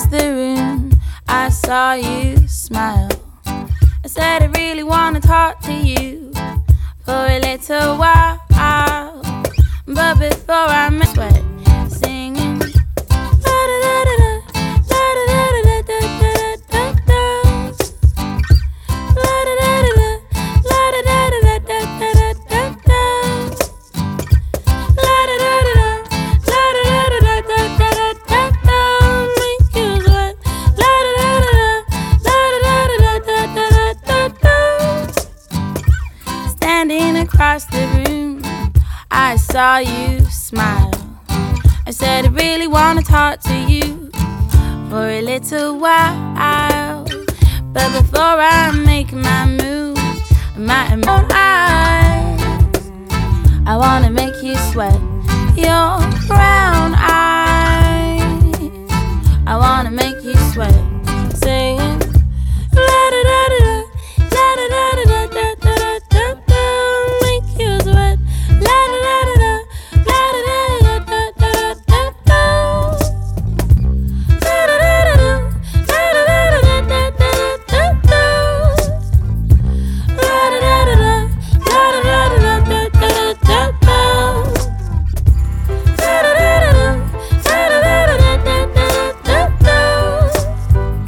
the room, I saw you smile. I said I really wanna talk to you for a little while, but before I met sweat singing la da da da da da da da da da da la da da da la da da da da da da da la da da da la da da da da da da da make you sweat la da da da la da da da da da da. Standing across the room, I saw you smile. I said I really wanna talk to you for a little while, but before I make my move, my eyes, I wanna make you sweat.